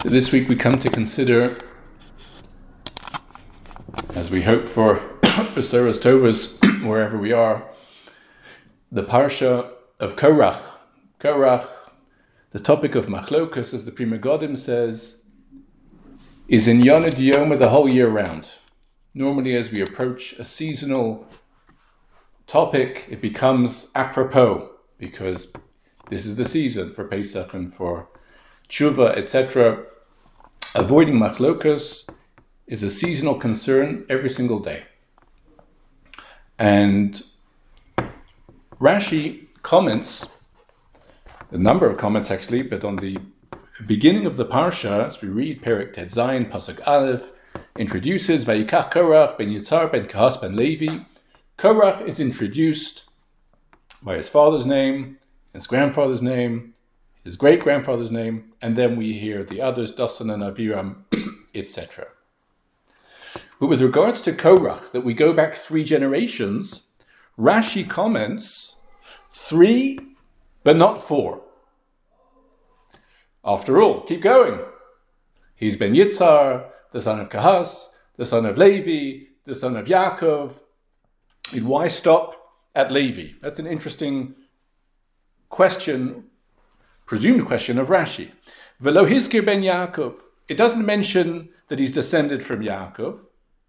This week we come to consider, as we hope for Besoros Tovos, wherever we are, the Parsha of Korach. Korach, the topic of Machlokas, as the Pri Megadim says, is in Yonah Diyoma the whole year round. Normally, as we approach a seasonal topic, it becomes apropos, because this is the season for Pesach and for Tshuva, etc. Avoiding Machlokas is a seasonal concern every single day. And Rashi comments, a number of comments actually, but on the beginning of the Parsha, as we read Perek Tet Zayin, Pasuk Aleph, introduces Vayikach Korach ben Yitzhar ben Kahas ben Levi. Korach is introduced by his father's name, his grandfather's name, his great-grandfather's name, and then we hear the others, Dasan and Aviram, etc. But with regards to Korach, that we go back 3 generations, Rashi comments 3, but not 4. After all, keep going. He's Ben Yitzhar, the son of Kahas, the son of Levi, the son of Yaakov. And why stop at Levi? That's an interesting question, presumed question of Rashi. Velo hizkir ben Yaakov. It doesn't mention that he's descended from Yaakov.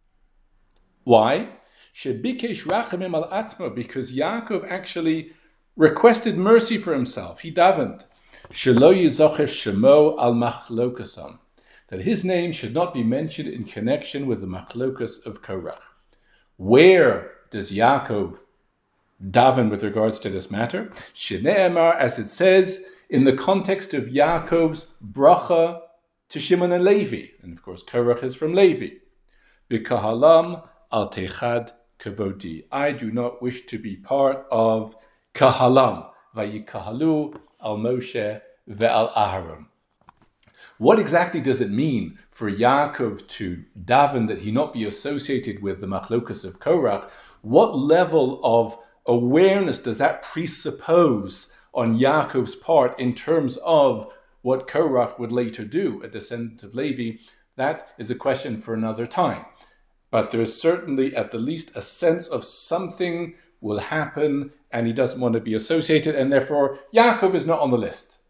Why? Shebikesh rachamim al atzmo, because Yaakov actually requested mercy for himself. He davened. Shelo yizocher shemo al machlokasam, that his name should not be mentioned in connection with the machlokas of Korach. Where does Yaakov daven with regards to this matter? Shne'emar, as it says, in the context of Yaakov's bracha to Shimon and Levi. And of course, Korach is from Levi. B'kahalam al techad kavodi. I do not wish to be part of kahalam. Vayikahalu al Moshe ve'al Aharon. What exactly does it mean for Yaakov to daven that he not be associated with the machlokas of Korach? What level of awareness does that presuppose on Yaakov's part in terms of what Korach would later do, a descendant of Levi? That is a question for another time. But there is certainly at the least a sense of something will happen and he doesn't want to be associated, and therefore Yaakov is not on the list.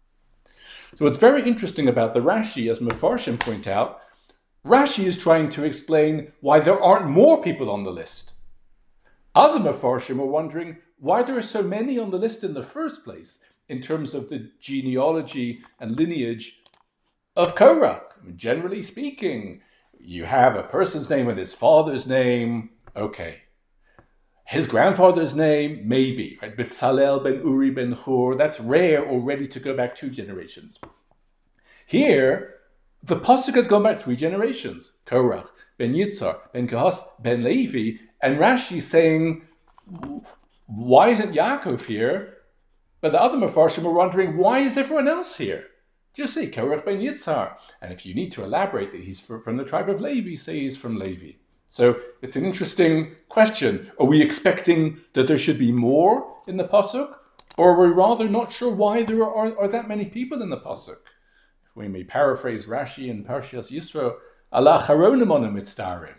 So what's very interesting about the Rashi, as Mefarshim point out, Rashi is trying to explain why there aren't more people on the list. Other Mefarshim are wondering why there are so many on the list in the first place in terms of the genealogy and lineage of Korach. I mean, generally speaking, you have a person's name and his father's name, okay. His grandfather's name, maybe, right? Betzalel ben Uri ben Hur, that's rare already to go back 2 generations. Here, the Pasuk has gone back 3 generations. Korach, ben Yitzhar, ben Kahas, ben Levi, and Rashi saying, why isn't Yaakov here? But the other Mefarshim are wondering, why is everyone else here? Just say Korach ben Yitzhar. And if you need to elaborate that he's from the tribe of Levi, say he's from Levi. So it's an interesting question. Are we expecting that there should be more in the Pasuk? Or are we rather not sure why there are that many people in the Pasuk? If we may paraphrase Rashi in Parshas Yisro, Allah charonim onim mitzdarim.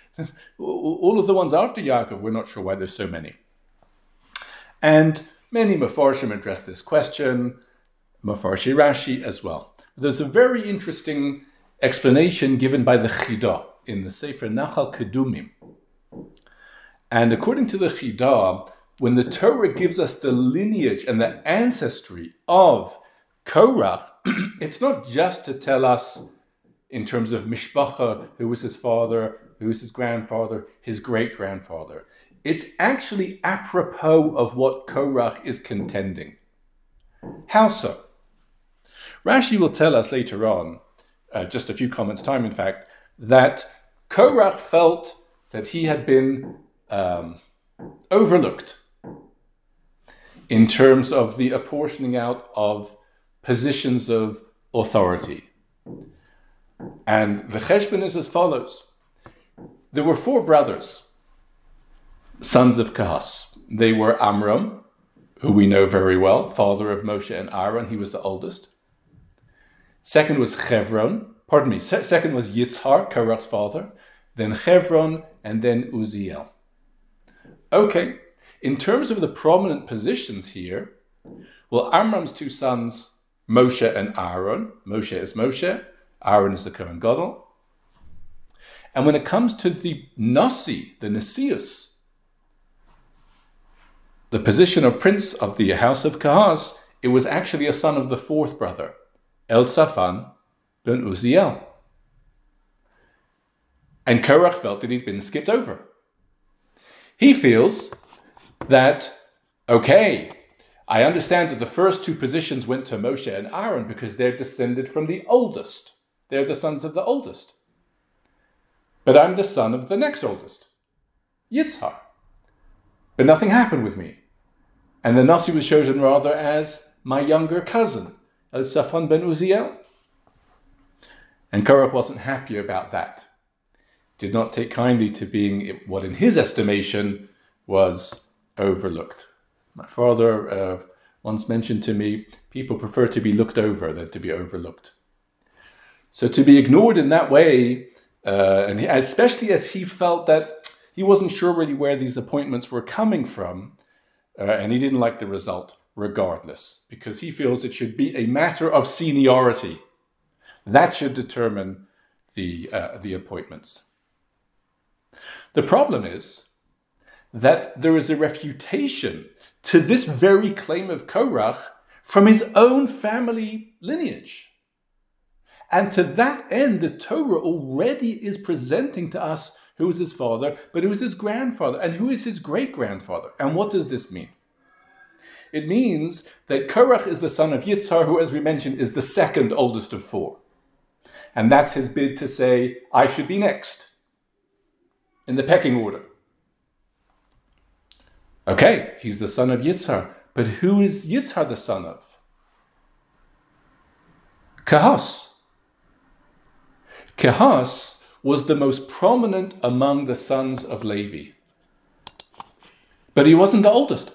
All of the ones after Yaakov, we're not sure why there's so many. And many Mefarshim address this question, Mefarshi Rashi as well. There's a very interesting explanation given by the Chidah in the Sefer Nachal Kedumim. And according to the Chidah, when the Torah gives us the lineage and the ancestry of Korach, it's not just to tell us in terms of Mishpacha, who was his father, who was his grandfather, his great-grandfather. It's actually apropos of what Korach is contending. How so? Rashi will tell us later on, just a few comments time in fact, that Korach felt that he had been overlooked in terms of the apportioning out of positions of authority. And the cheshbon is as follows. There were 4 brothers, sons of Kahas. They were Amram, who we know very well, father of Moshe and Aaron. He was the oldest. Second was Chevron. Pardon me. Second was Yitzhar, Korach's father. Then Chevron, and then Uziel. Okay. In terms of the prominent positions here, well, Amram's two sons, Moshe and Aaron. Moshe is Moshe. Aaron is the Kohen Gadol. And when it comes to the Nasi, the Nasius, the position of prince of the house of Kahas, it was actually a son of the fourth brother, Elzaphan ben Uziel. And Korach felt that he'd been skipped over. He feels that, okay, I understand that the first two positions went to Moshe and Aaron because they're descended from the oldest. They're the sons of the oldest. But I'm the son of the next oldest, Yitzhar. But nothing happened with me. And the Nasi was chosen rather as my younger cousin, Elzaphan ben Uziel. And Korach wasn't happy about that. Did not take kindly to being what in his estimation was overlooked. My father once mentioned to me, people prefer to be looked over than to be overlooked. So to be ignored in that way, and especially as he felt that he wasn't sure really where these appointments were coming from, and he didn't like the result regardless, because he feels it should be a matter of seniority. That should determine the appointments. The problem is that there is a refutation to this very claim of Korach from his own family lineage. And to that end, the Torah already is presenting to us who is his father, but who is his grandfather, and who is his great-grandfather. And what does this mean? It means that Korach is the son of Yitzhar, who, as we mentioned, is the second oldest of four. And that's his bid to say, I should be next in the pecking order. Okay, he's the son of Yitzhar, but who is Yitzhar the son of? Kahas. Kahas was the most prominent among the sons of Levi. But he wasn't the oldest.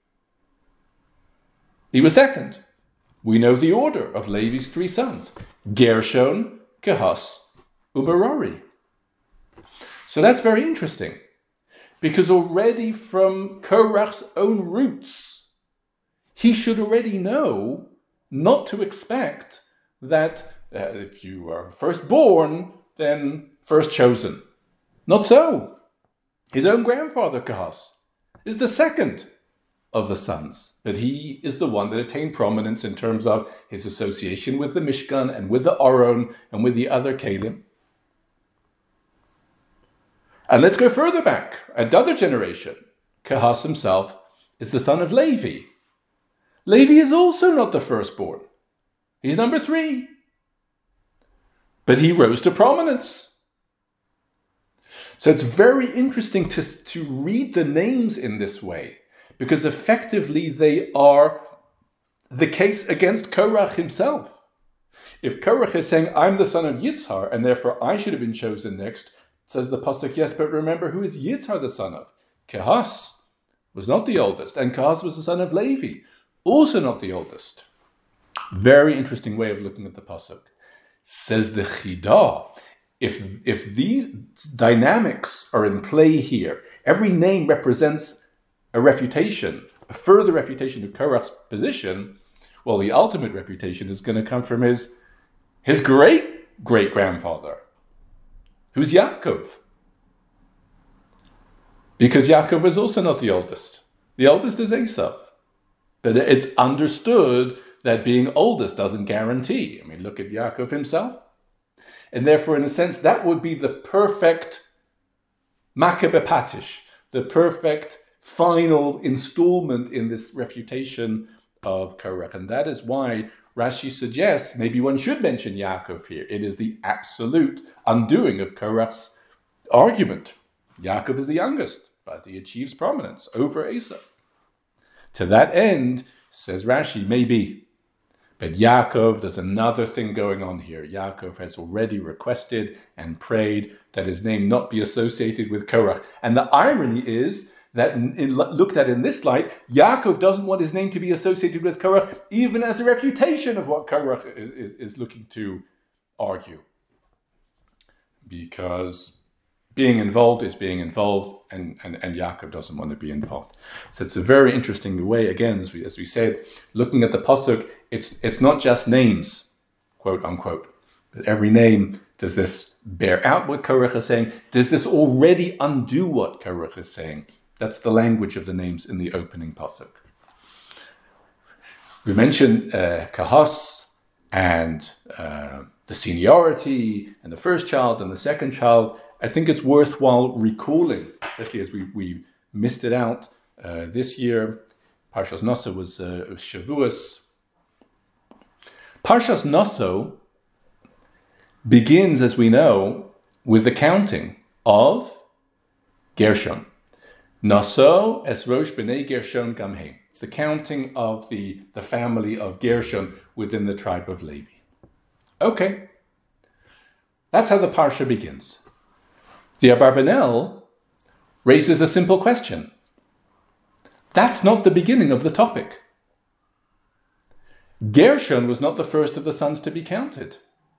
He was second. We know the order of Levi's three sons: Gershon, Kahas, Uberari. So that's very interesting, because already from Korach's own roots, he should already know not to expect that if you are firstborn, then first chosen. Not so. His own grandfather, Kahas, is the second of the sons, but he is the one that attained prominence in terms of his association with the Mishkan and with the Aron and with the other Kalim. And let's go further back. Another generation, Kahas himself is the son of Levi. Levi is also not the firstborn. He's number 3. But he rose to prominence. So it's very interesting to read the names in this way, because effectively they are the case against Korach himself. If Korach is saying, I'm the son of Yitzhar, and therefore I should have been chosen next, says the Pasuk, yes, but remember who is Yitzhar the son of? Kahas was not the oldest, and Kahas was the son of Levi, also not the oldest. Very interesting way of looking at the Pasuk. Says the Chidah, if these dynamics are in play here, every name represents a refutation, a further refutation of Korach's position, well, the ultimate refutation is going to come from his great-great-grandfather, who's Yaakov. Because Yaakov is also not the oldest. The oldest is Esav. But it's understood that being oldest doesn't guarantee. I mean, look at Yaakov himself. And therefore, in a sense, that would be the perfect Makkah Patish, the perfect final installment in this refutation of Korach. And that is why Rashi suggests maybe one should mention Yaakov here. It is the absolute undoing of Korach's argument. Yaakov is the youngest, but he achieves prominence over Esau. To that end, says Rashi, maybe. But Yaakov, there's another thing going on here. Yaakov has already requested and prayed that his name not be associated with Korach. And the irony is that looked at in this light, Yaakov doesn't want his name to be associated with Korach, even as a refutation of what Korach is looking to argue. Because being involved is being involved, and Yaakov doesn't want to be involved. So it's a very interesting way, again, as we said, looking at the pasuk, it's not just names, quote unquote. But every name, does this bear out what Korach is saying? Does this already undo what Korach is saying? That's the language of the names in the opening pasuk. We mentioned Kahas and the seniority and the first child and the second child. I think it's worthwhile recalling, especially as we missed it out this year. Parshas Naso was Shavuos. Parshas Naso begins, as we know, with the counting of Gershon. Naso es rosh b'nei Gershon gamheim. It's the counting of the family of Gershon within the tribe of Levi. Okay, that's how the parsha begins. The Abarbanel raises a simple question. That's not the beginning of the topic. Gershon was not the first of the sons to be counted.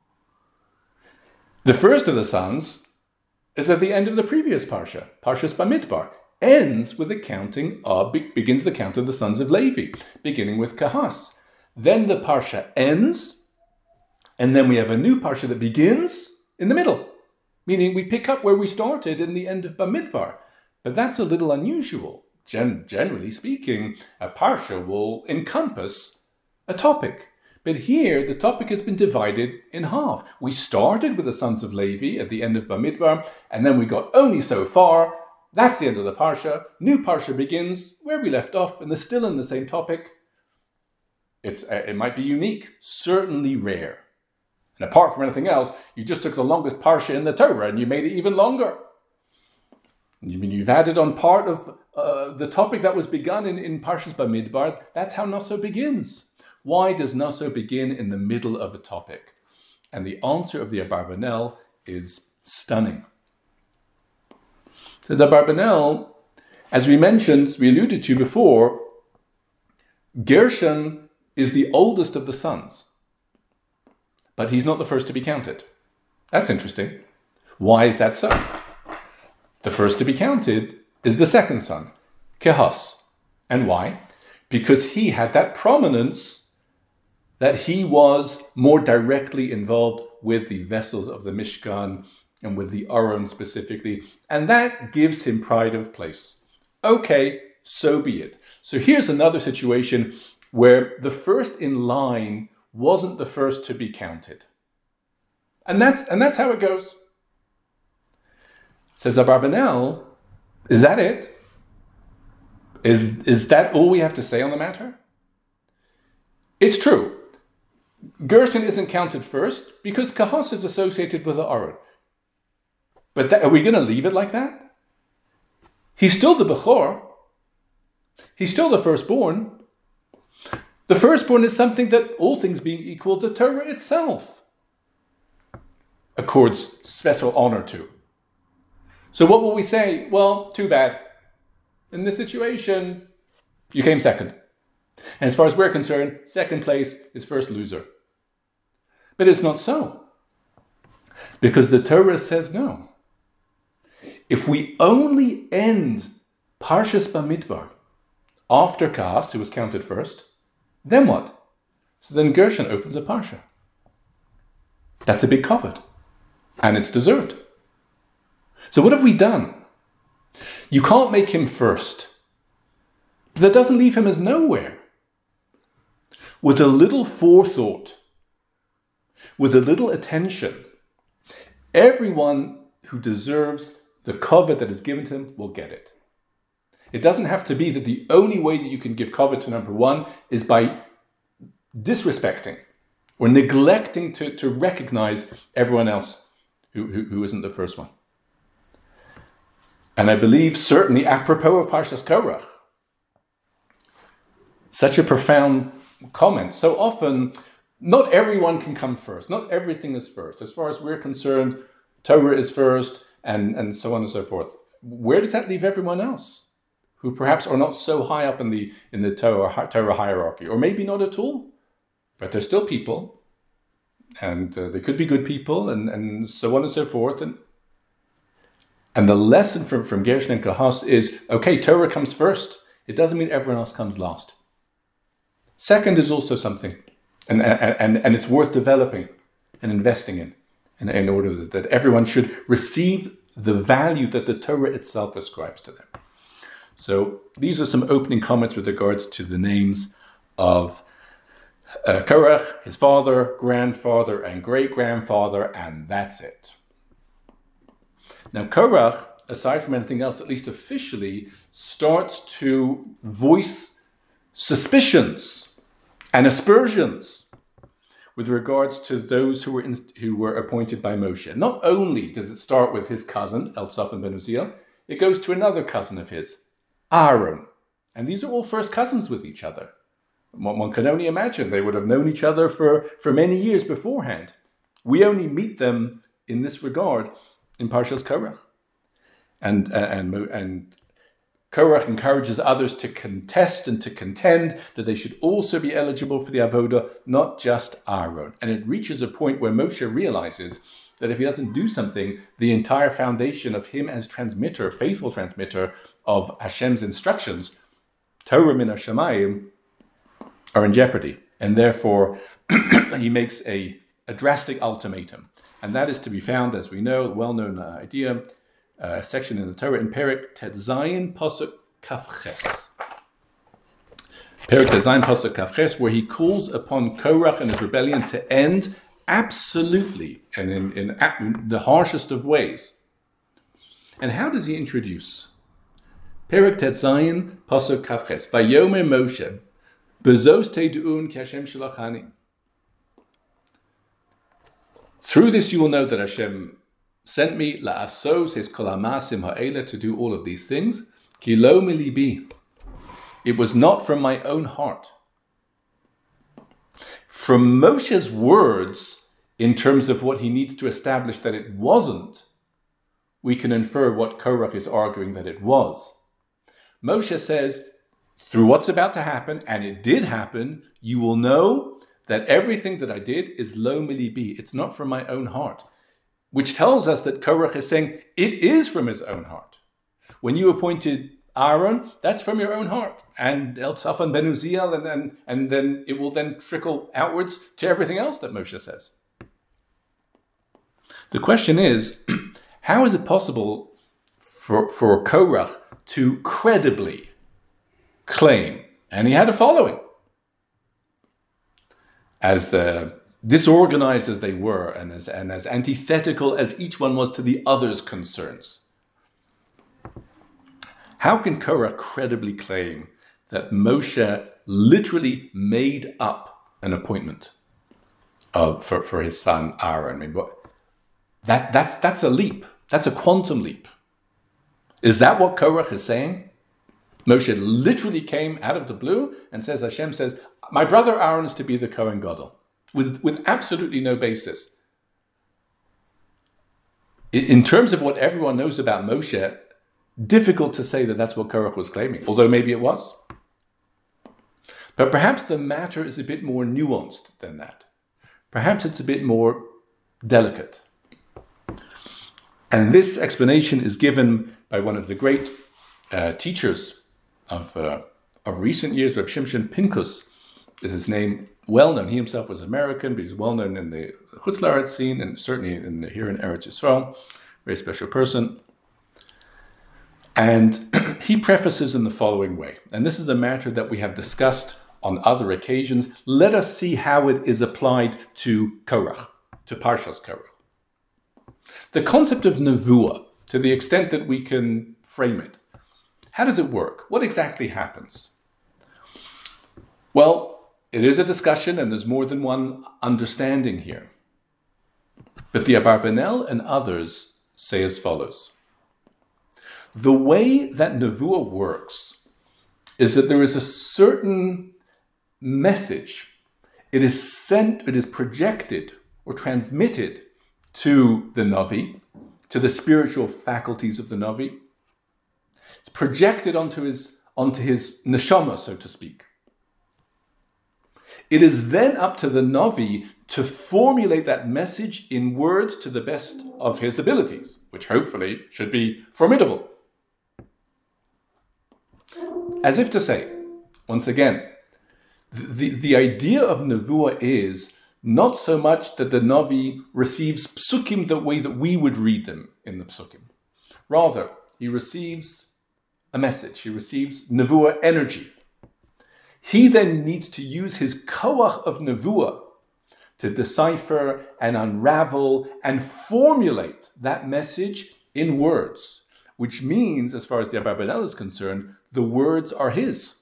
The first of the sons is at the end of the previous parsha, Parshas Bamidbar, ends with the counting of, begins the count of the sons of Levi, beginning with Kahas. Then the parsha ends, and then we have a new parsha that begins in the middle, meaning we pick up where we started in the end of Bamidbar. But that's a little unusual. Generally speaking, a parsha will encompass a topic. But here, the topic has been divided in half. We started with the sons of Levi at the end of Bamidbar, and then we got only so far. That's the end of the parsha. New parsha begins where we left off, and they're still in the same topic. It might be unique, certainly rare. And apart from anything else, you just took the longest parsha in the Torah, and you made it even longer. You've added on part of the topic that was begun in Parshas Bamidbar. That's how Naso begins. Why does Naso begin in the middle of a topic? And the answer of the Abarbanel is stunning. Says Abarbanel, as we mentioned, we alluded to before, Gershon is the oldest of the sons, but he's not the first to be counted. That's interesting. Why is that so? The first to be counted is the second son, Kehas. And why? Because he had that prominence that he was more directly involved with the vessels of the Mishkan and with the Aron specifically, and that gives him pride of place. Okay, so be it. So here's another situation where the first in line wasn't the first to be counted. And that's how it goes. Says Abarbanel, is that it? Is that all we have to say on the matter? It's true. Gershon isn't counted first because Kahas is associated with the Aron. But are we going to leave it like that? He's still the Bechor. He's still the firstborn. The firstborn is something that, all things being equal, the Torah itself accords special honor to. So what will we say? Well, too bad. In this situation, you came second. And as far as we're concerned, second place is first loser. But it's not so. Because the Torah says no. If we only end Parshas Bamidbar after Kahas, who was counted first, then what? So then Gershon opens a parsha. That's a big kavod. And it's deserved. So what have we done? You can't make him first. But that doesn't leave him as nowhere. With a little forethought, with a little attention, everyone who deserves the kavod that is given to them will get it. It doesn't have to be that the only way that you can give kavod to number one is by disrespecting or neglecting to recognize everyone else who isn't the first one. And I believe certainly apropos of Parshas Korach, such a profound comment. So often, not everyone can come first. Not everything is first. As far as we're concerned, Torah is first, and so on and so forth. Where does that leave everyone else? who perhaps are not so high up in the Torah hierarchy, or maybe not at all, but they're still people, and they could be good people, and so on and so forth. And the lesson from Gershon and Kahas is, okay, Torah comes first. It doesn't mean everyone else comes last. Second is also something, and it's worth developing and investing in order that everyone should receive the value that the Torah itself ascribes to them. So these are some opening comments with regards to the names of Korach, his father, grandfather, and great-grandfather, and that's it. Now Korach, aside from anything else, at least officially, starts to voice suspicions and aspersions with regards to those who were appointed by Moshe. Not only does it start with his cousin, Eltzaphan ben Uziel, it goes to another cousin of his, Aaron. And these are all first cousins with each other. One can only imagine they would have known each other for many years beforehand. We only meet them in this regard in Parshas Korach. And Korach encourages others to contest and to contend that they should also be eligible for the avodah, not just Aaron. And it reaches a point where Moshe realizes that if he doesn't do something, the entire foundation of him as transmitter, faithful transmitter of Hashem's instructions, Torah min hashamayim, are in jeopardy. And therefore, he makes a drastic ultimatum. And that is to be found, as we know, a well-known idea, section in the Torah in Perek Tet Zayin Pasuk Kafches. Perek Tet Zayin Pasuk Kafches, where he calls upon Korach and his rebellion to end absolutely and in the harshest of ways. And how does he introduce? Perek Tet Zayin Pasuk Kafches. Vayomer Moshe Bezos Teiduun Ki Hashem Shalachani. Through this you will know that Hashem sent me la'asos his kol ha'masim ha'ela, to do all of these things. Ki lo milibi. It was not from my own heart. From Moshe's words, in terms of what he needs to establish that it wasn't, we can infer what Korach is arguing that it was. Moshe says, through what's about to happen, and it did happen, you will know that everything that I did is lo milibi. It's not from my own heart. Which tells us that Korach is saying it is from his own heart. When you appointed Aaron, that's from your own heart. And Eltzaphan ben Uziel, and then it will then trickle outwards to everything else that Moshe says. The question is, how is it possible for Korach to credibly claim, and he had a following, as disorganized as they were, and as antithetical as each one was to the other's concerns. How can Korach credibly claim that Moshe literally made up an appointment for his son Aaron? I mean, that's a leap. That's a quantum leap. Is that what Korach is saying? Moshe literally came out of the blue and says, Hashem says, my brother Aaron is to be the Kohen Gadol, with absolutely no basis. In terms of what everyone knows about Moshe, difficult to say that that's what Korach was claiming, although maybe it was. But perhaps the matter is a bit more nuanced than that. Perhaps it's a bit more delicate. And this explanation is given by one of the great teachers of recent years, Reb Shimshon Pinkus is his name, well known. He himself was American, but he's well known in the Chutz La'aretz scene, and certainly here in Eretz Yisrael. Very special person. And he prefaces in the following way, and this is a matter that we have discussed on other occasions. Let us see how it is applied to Korach, to Parshas Korach. The concept of Nevuah, to the extent that we can frame it, how does it work? What exactly happens? Well, it is a discussion, and there's more than one understanding here. But the Abarbanel and others say as follows. The way that Nevuah works is that there is a certain message. It is sent, it is projected or transmitted to the Navi, to the spiritual faculties of the Navi. It's projected onto his onto his neshama, so to speak. It is then up to the Navi to formulate that message in words to the best of his abilities, which hopefully should be formidable. As if to say, once again, the idea of Nevuah is not so much that the Navi receives psukim the way that we would read them in the psukim. Rather, he receives a message. He receives Nevuah energy. He then needs to use his koach of Nevuah to decipher and unravel and formulate that message in words, which means, as far as the Abarbanel is concerned, the words are his.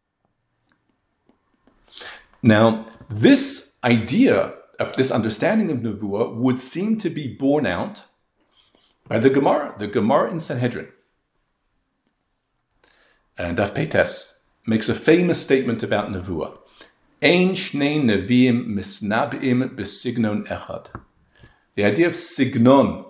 Now, this idea, this understanding of Nevuah would seem to be borne out by the Gemara in Sanhedrin. And Daf Peites makes a famous statement about Nevuah. Ein shnei neviim misnabim b'signon echad. The idea of signon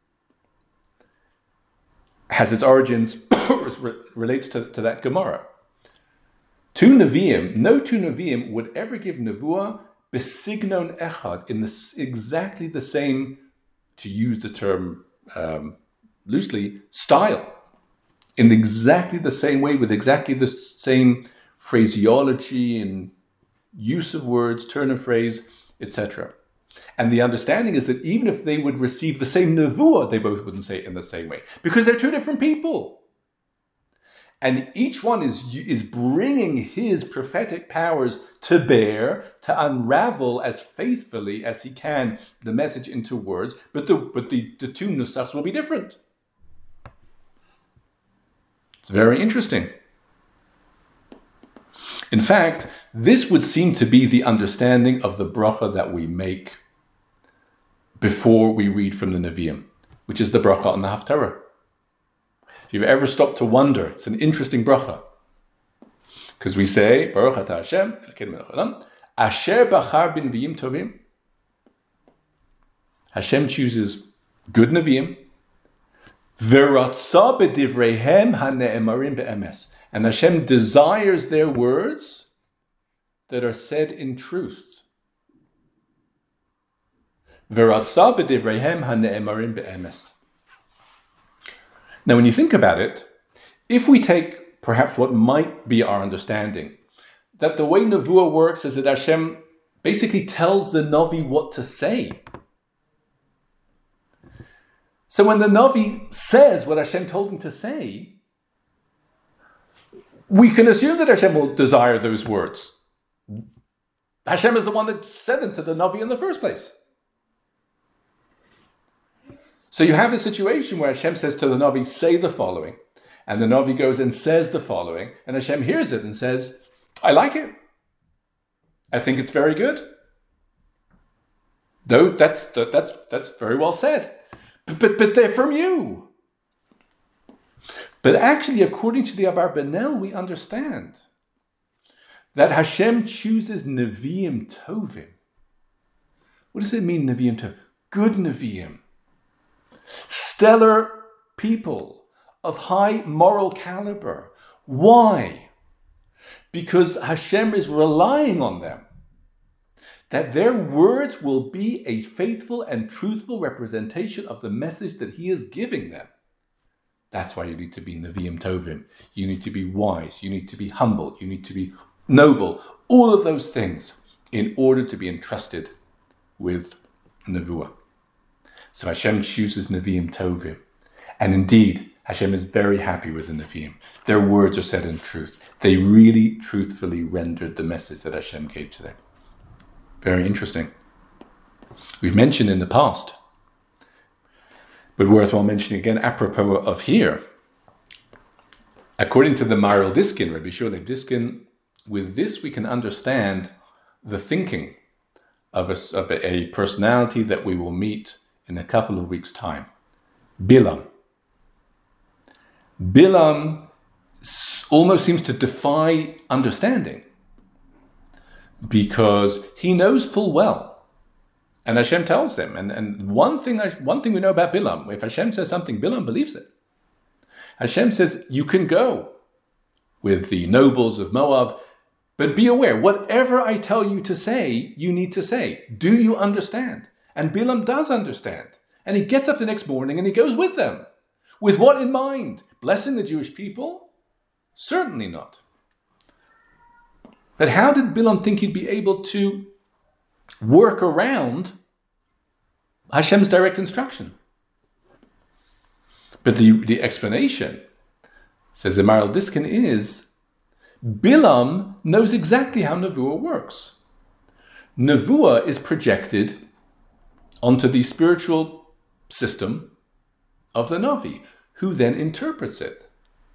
has its origins, relates to that Gemara. No two Nevi'im would ever give Nevuah b'signon echad, in exactly the same, to use the term loosely, style. In exactly the same way, with exactly the same phraseology and use of words, turn of phrase, etc. And the understanding is that even if they would receive the same Nevuah, they both wouldn't say it in the same way, because they're two different people. And each one is bringing his prophetic powers to bear, to unravel as faithfully as he can the message into words, but the two nusachs will be different. It's very interesting. In fact, this would seem to be the understanding of the bracha that we make before we read from the Nevi'im, which is the bracha on the Haftarah. If you've ever stopped to wonder, it's an interesting bracha. Because we say, Baruch atah Hashem, Asher bachar b'neviim tovim. Hashem chooses good Nevi'im, V'ratza b'divreihem hane'emarim be'emes. And Hashem desires their words that are said in truth. V'ratza b'divreihem hane'emarim be'emes. Now, when you think about it, if we take perhaps what might be our understanding, that the way Nevuah works is that Hashem basically tells the Navi what to say. So when the Navi says what Hashem told him to say, we can assume that Hashem will desire those words. Hashem is the one that said them to the Navi in the first place. So you have a situation where Hashem says to the Navi, say the following. And the Navi goes and says the following. And Hashem hears it and says, I like it. I think it's very good. Though that's very well said. But they're from you. But actually, according to the Abarbanel, we understand that Hashem chooses Nevi'im Tovim. What does it mean, Nevi'im Tovim? Good Nevi'im. Stellar people of high moral caliber. Why? Because Hashem is relying on them, that their words will be a faithful and truthful representation of the message that he is giving them. That's why you need to be Nevi'im Tovim. You need to be wise. You need to be humble. You need to be noble. All of those things in order to be entrusted with Nevuah. So Hashem chooses Nevi'im Tovim. And indeed, Hashem is very happy with the Nevi'im. Their words are said in truth. They really truthfully rendered the message that Hashem gave to them. Very interesting. We've mentioned in the past, but worthwhile mentioning again, apropos of here. According to the Maharil Diskin, Rabbi Shua Leib Diskin, with this we can understand the thinking of a personality that we will meet in a couple of weeks' time. Bilam. Bilam almost seems to defy understanding, because he knows full well, and Hashem tells him. And one thing we know about Bilam: if Hashem says something, Bilam believes it. Hashem says, "You can go. with the nobles of Moab. But be aware, whatever I tell you to say, you need to say. Do you understand? And Bilam does understand. And he gets up the next morning and he goes with them. With what in mind? Blessing the Jewish people? Certainly not. But how did Bilam think he'd be able to work around Hashem's direct instruction? But the explanation, says the Maral Diskin, is Bilam knows exactly how Nevuah works. Nevuah is projected onto the spiritual system of the Navi, who then interprets it.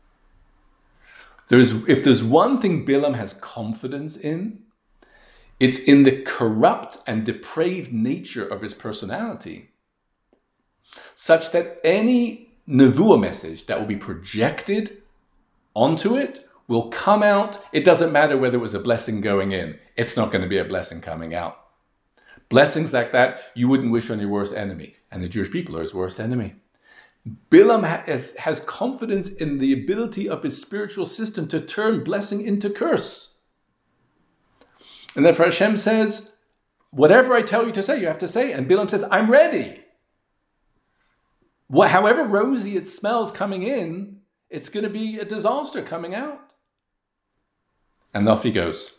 If there's one thing Bilam has confidence in, it's in the corrupt and depraved nature of his personality, such that any Nevuah message that will be projected onto it will come out. It doesn't matter whether it was a blessing going in. It's not going to be a blessing coming out. Blessings like that you wouldn't wish on your worst enemy. And the Jewish people are his worst enemy. Bilam has confidence in the ability of his spiritual system to turn blessing into curse. And therefore Hashem says, whatever I tell you to say, you have to say. And Bilam says, I'm ready. However rosy it smells coming in, it's going to be a disaster coming out. And off he goes.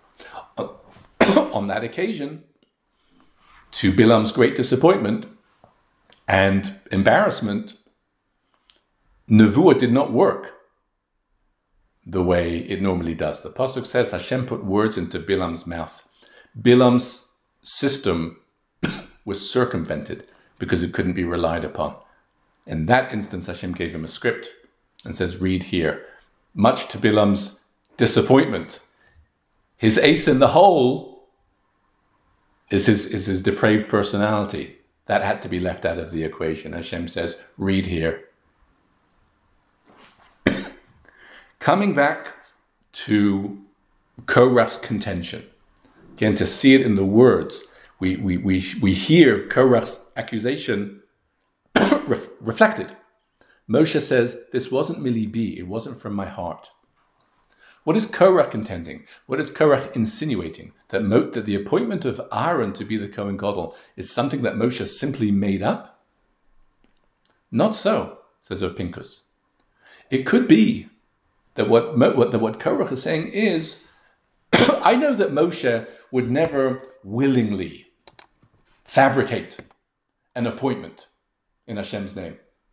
On that occasion, to Bilam's great disappointment and embarrassment, Nevuah did not work the way it normally does. The Pasuk says Hashem put words into Bilam's mouth. Bilam's system was circumvented because it couldn't be relied upon. In that instance, Hashem gave him a script and says, read here. Much to Bilam's disappointment, his ace in the hole is his depraved personality. That had to be left out of the equation. Hashem says, read here. Coming back to Korach's contention, again, to see it in the words, we hear Korach's accusation reflected. Moshe says, this wasn't milibi, it wasn't from my heart. What is Korach contending? What is Korach insinuating? That the appointment of Aaron to be the Kohen Gadol is something that Moshe simply made up? Not so, says Rav Pinkus. It could be that what Korach is saying is, I know that Moshe would never willingly fabricate an appointment in Hashem's name.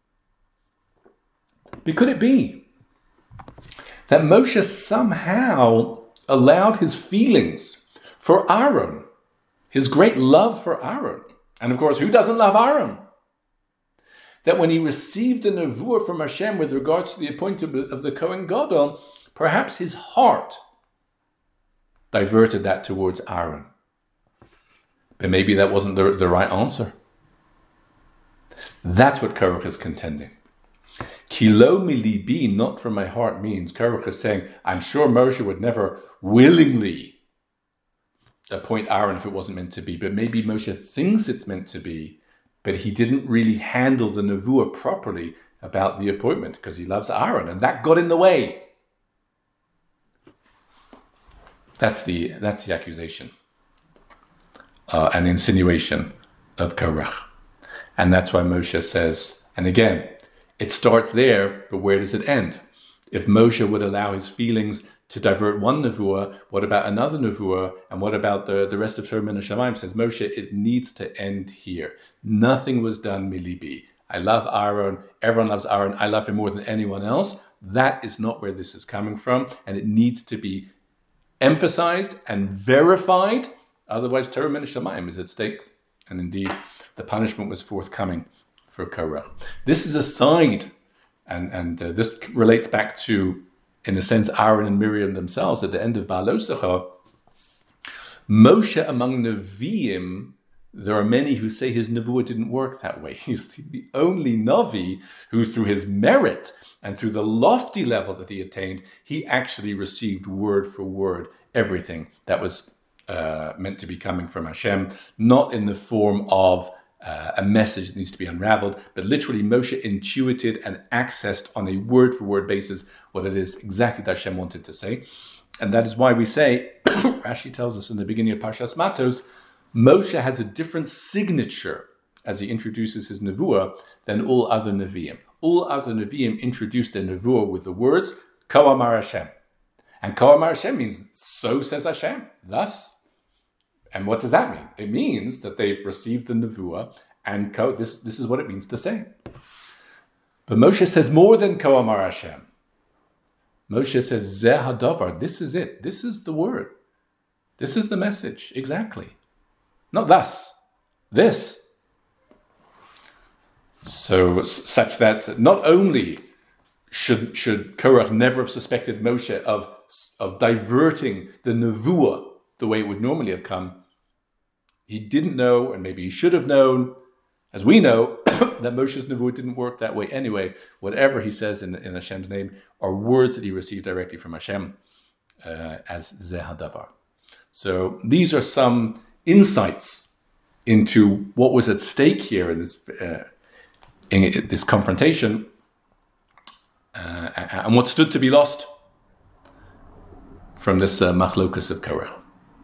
But could it be that Moshe somehow allowed his feelings for Aaron, his great love for Aaron, and of course, who doesn't love Aaron? That when he received the nevuah from Hashem with regards to the appointment of the Kohen Gadol, perhaps his heart diverted that towards Aaron. But maybe that wasn't the right answer. That's what Korach is contending. Kilo milibi, not from my heart, means Korach is saying, I'm sure Moshe would never willingly appoint Aaron if it wasn't meant to be, but maybe Moshe thinks it's meant to be, but he didn't really handle the nevuah properly about the appointment because he loves Aaron, and that got in the way. That's the accusation, an insinuation of Korach. And that's why Moshe says, and again, it starts there, but where does it end? If Moshe would allow his feelings to divert one nevuah, what about another nevuah? And what about the rest of Torah Min Hashamayim? Says Moshe, it needs to end here. Nothing was done milibi. I love Aaron. Everyone loves Aaron. I love him more than anyone else. That is not where this is coming from. And it needs to be emphasized and verified. Otherwise, Torah Min Hashamayim is at stake. And indeed, the punishment was forthcoming for Korach. This is a side, and this relates back to, in a sense, Aaron and Miriam themselves at the end of Ba'alosecha. Moshe among Nevi'im, there are many who say his nevuah didn't work that way. He's the only Navi who, through his merit and through the lofty level that he attained, he actually received word for word everything that was meant to be coming from Hashem, not in the form of a message that needs to be unraveled, but literally Moshe intuited and accessed on a word-for-word basis what it is exactly that Hashem wanted to say. And that is why we say, Rashi tells us in the beginning of Parshas Matos, Moshe has a different signature as he introduces his nevuah than all other neviim. All other neviim introduced their nevuah with the words, Ko Amar Hashem. And Ko Amar Hashem means, so says Hashem, thus. And what does that mean? It means that they've received the nevuah, and this is what it means to say. But Moshe says more than Ko Amar Hashem. Moshe says, Zeh hadavar, this is it. This is the word. This is the message, exactly. Not thus, this. So, such that not only should Korach never have suspected Moshe of diverting the nevuah the way it would normally have come, he didn't know, and maybe he should have known, as we know, that Moshe's nevuah didn't work that way anyway. Whatever he says in Hashem's name are words that he received directly from Hashem as Zeh hadavar. So these are some insights into what was at stake here in this confrontation and what stood to be lost from this machlokas of Korach.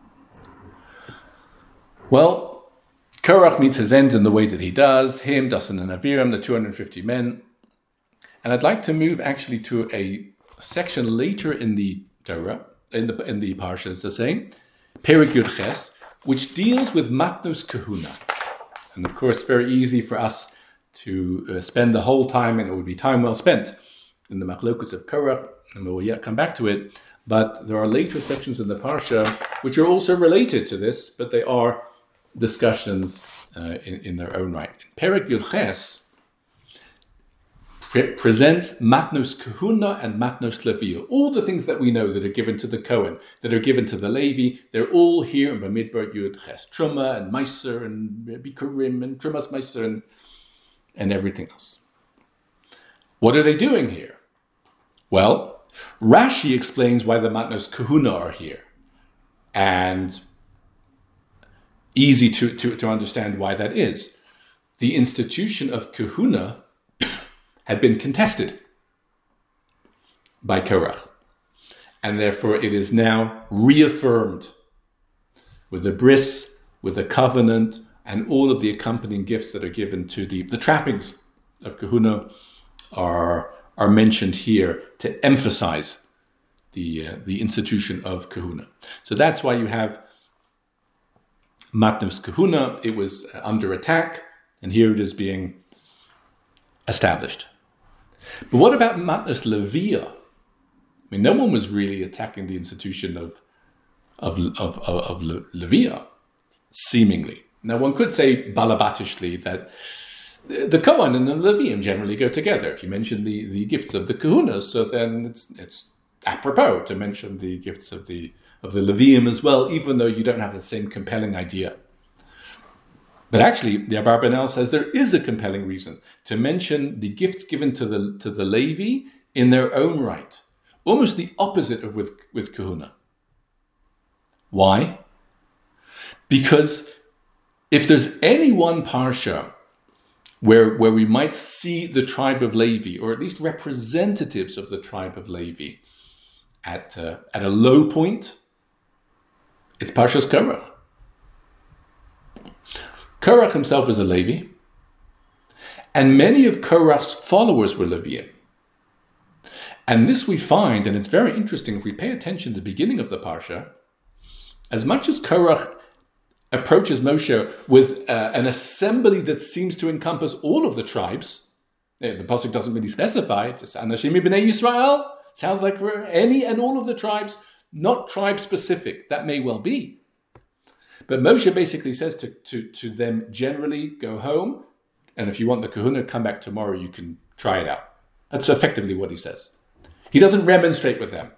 Well, Korach meets his end in the way that he does, him, Dasan and Aviram, the 250 men. And I'd like to move actually to a section later in the Torah, in the Parsha, as they're saying, Perek Yud Ches, which deals with Matnos Kahuna. And of course, very easy for us to spend the whole time, and it would be time well spent, in the machlokus of Korach, and we will yet come back to it. But there are later sections in the Parsha which are also related to this, but they are discussions in their own right. Perek Yud Ches presents Matnos Kahuna and Matnos Levi. All the things that we know that are given to the Kohen, that are given to the Levi, they're all here in Bamidbar Yud Ches. Truma and Meiser and Bikurim and Trumas Meiser and everything else. What are they doing here? Well, Rashi explains why the Matnos Kahuna are here. And easy to understand why that is. The institution of Kahuna had been contested by Korach. And therefore it is now reaffirmed with the bris, with the covenant, and all of the accompanying gifts that are given to the trappings of Kahuna are mentioned here to emphasize the institution of Kahuna. So that's why you have Matnos Kahuna. It was under attack, and here it is being established. But what about Matnos Leviah? I mean, no one was really attacking the institution of Leviah, seemingly. Now, one could say balabatishly that the Kohen and the Leviim generally go together. If you mention the gifts of the Kahuna, so then it's apropos to mention the gifts of the Leviim as well, even though you don't have the same compelling idea. But actually, the Abarbanel says there is a compelling reason to mention the gifts given to the Levi in their own right, almost the opposite of with Kahuna. Why? Because if there's any one parsha where we might see the tribe of Levi, or at least representatives of the tribe of Levi, at a low point, it's Parshas Korach. Korach himself is a Levi, and many of Korach's followers were Leviim. And this we find, and it's very interesting, if we pay attention to the beginning of the Parsha, as much as Korach approaches Moshe with an assembly that seems to encompass all of the tribes, the pasuk doesn't really specify, just Anashim B'nai Yisrael, sounds like for any and all of the tribes, not tribe specific. That may well be. But Moshe basically says to them generally, go home, and if you want the kahuna, come back tomorrow, you can try it out. That's effectively what he says. He doesn't remonstrate with them.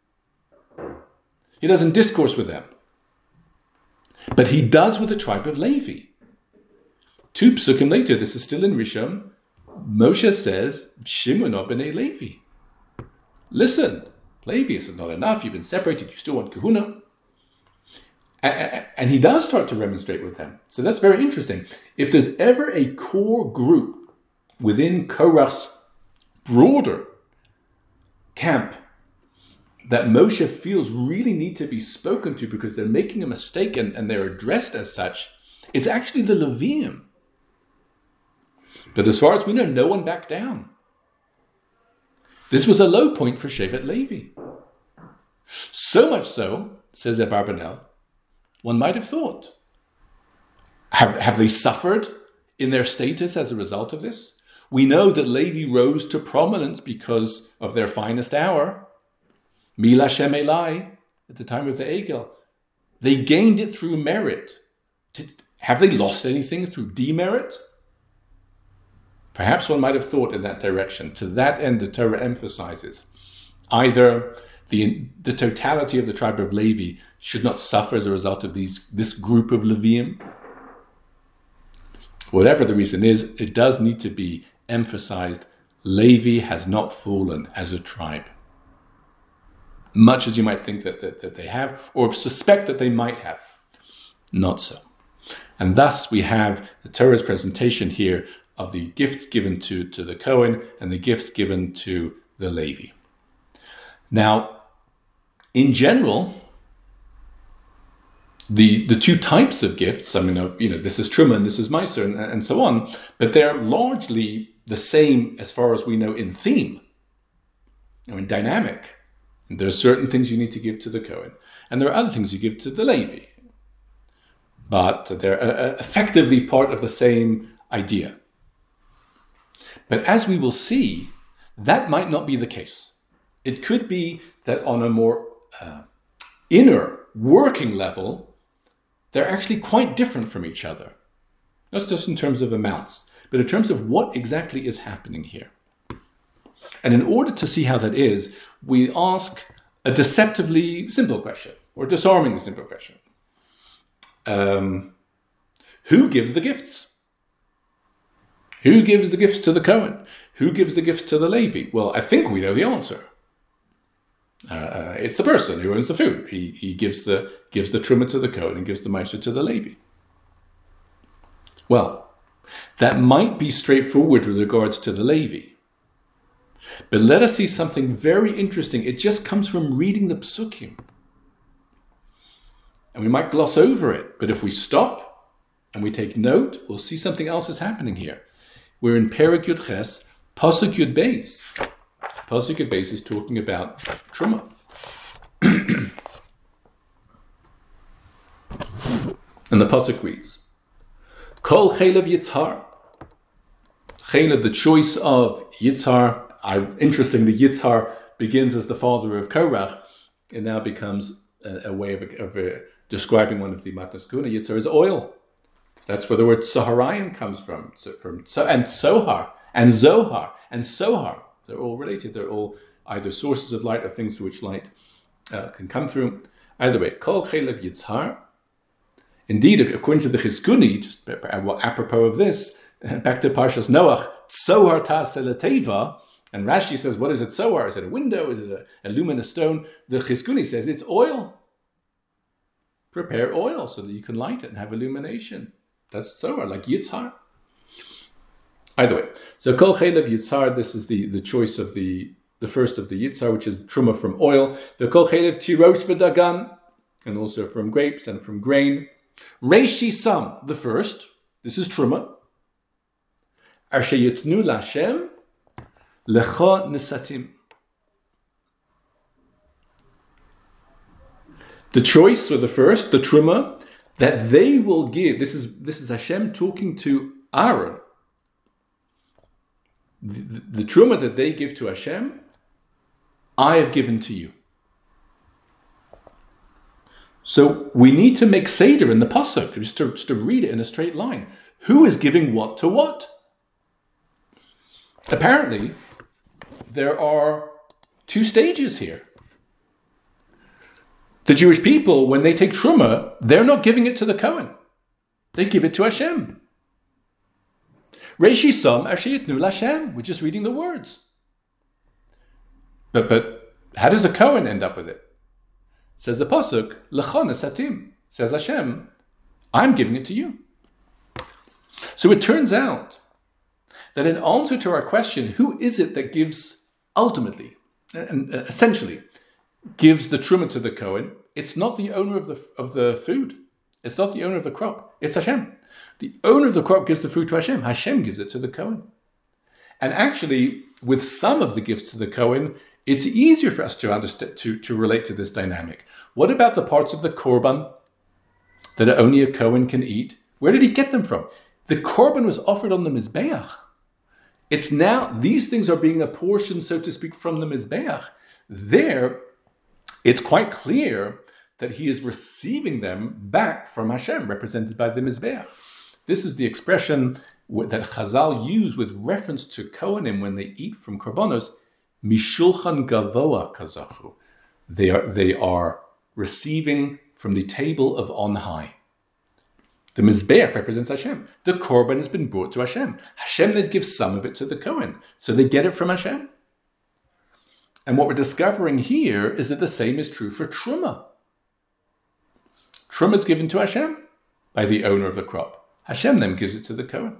He doesn't discourse with them. But he does with the tribe of Levi. 2 psukim later, this is still in Rishon, Moshe says, Shimon b'nei Levi. Listen, Levi is not enough, you've been separated, you still want kahuna. And he does start to remonstrate with them. So that's very interesting. If there's ever a core group within Korach's broader camp that Moshe feels really need to be spoken to because they're making a mistake and they're addressed as such, it's actually the Leviim. But as far as we know, no one backed down. This was a low point for Shevet Levi. So much so, says Abarbanel, one might have thought, have they suffered in their status as a result of this? We know that Levi rose to prominence because of their finest hour, Mil Hashem Elai, at the time of the Egel. They gained it through merit. Have they lost anything through demerit? Perhaps one might have thought in that direction. To that end, the Torah emphasizes either the totality of the tribe of Levi should not suffer as a result of this group of Leviim. Whatever the reason is, it does need to be emphasized, Levi has not fallen as a tribe. Much as you might think that they have, or suspect that they might have. Not so. And thus we have the Torah's presentation here of the gifts given to the Cohen and the gifts given to the Levi. Now, in general, the two types of gifts, I mean, this is Truma and this is Meiser and so on, but they're largely the same as far as we know in theme, in dynamic. And there are certain things you need to give to the Cohen, and there are other things you give to the Levi. But they're effectively part of the same idea. But as we will see, that might not be the case. It could be that on a more inner working level, they're actually quite different from each other. Not just in terms of amounts, but in terms of what exactly is happening here. And in order to see how that is, we ask a deceptively simple question, or disarmingly simple question. Who gives the gifts? Who gives the gifts to the Cohen? Who gives the gifts to the Levi? Well, I think we know the answer. It's the person who owns the food. He gives the truma to the Cohen and gives the meiser to the Levi. Well, that might be straightforward with regards to the Levi. But let us see something very interesting. It just comes from reading the Psukim. And we might gloss over it, but if we stop and we take note, we'll see something else is happening here. We're in Perek Yud Ches, Pasuk Yud Beis. Pasuk Yud Beis is talking about Truma. And the Pasuk reads, Kol Chelev Yitzhar. Chelev, the choice of Yitzhar. Interestingly, Yitzhar begins as the father of Korach. It now becomes a way of describing one of the Matnas Kuna. Yitzhar is oil. That's where the word Saharayim comes from. And Sohar, and Zohar, and Sohar. They're all related. They're all either sources of light or things through which light can come through. Either way, Kol Chelev Yitzhar. Indeed, according to the Chizkuni, just apropos of this, back to Parshas Noach, Tzohar Ta'aseh Teva. And Rashi says, what is it Tzohar? Is it a window? Is it a luminous stone? The Chizkuni says it's oil. Prepare oil so that you can light it and have illumination. That's Tzohar, like Yitzhar. Either way. So Kol Chelev Yitzhar, this is the choice of the first of the Yitzhar, which is Truma from oil. The Kol Chelev Tirosh V'Dagan, and also from grapes and from grain. Reishi Sam, the first, this is Truma. Asher Yitnu L'Hashem Lecha Nisatim. The choice for the first, the Truma, that they will give. This is Hashem talking to Aaron. The Truma that they give to Hashem, I have given to you. So we need to make Seder in the Pasuk, just to read it in a straight line. Who is giving what to what? Apparently, there are two stages here. The Jewish people, when they take Truma, they're not giving it to the Cohen. They give it to Hashem. Reishi Sam Asher Yitnu L'Hashem. We're just reading the words. But how does a Cohen end up with it? Says the Pasuk, Lecha Nisatim. says Hashem, I'm giving it to you. So it turns out that in answer to our question, who is it that gives ultimately and essentially gives the truma to the Kohen? It's not the owner of the food. It's not the owner of the crop. It's Hashem. The owner of the crop gives the food to Hashem. Hashem gives it to the Kohen. And actually, with some of the gifts to the Kohen, it's easier for us to understand, to relate to this dynamic. What about the parts of the korban that only a Kohen can eat? Where did he get them from? The korban was offered on the Mizbeach. It's now, these things are being apportioned, so to speak, from the Mizbeach. There, it's quite clear that he is receiving them back from Hashem, represented by the Mizbeach. This is the expression that Chazal use with reference to Kohanim when they eat from korbanos, mishulchan gavoa kazachu. They are receiving from the table of on high. The Mizbeach represents Hashem. The korban has been brought to Hashem. Hashem then gives some of it to the Kohen. So they get it from Hashem. And what we're discovering here is that the same is true for Truma. Truma is given to Hashem by the owner of the crop. Hashem then gives it to the Kohen.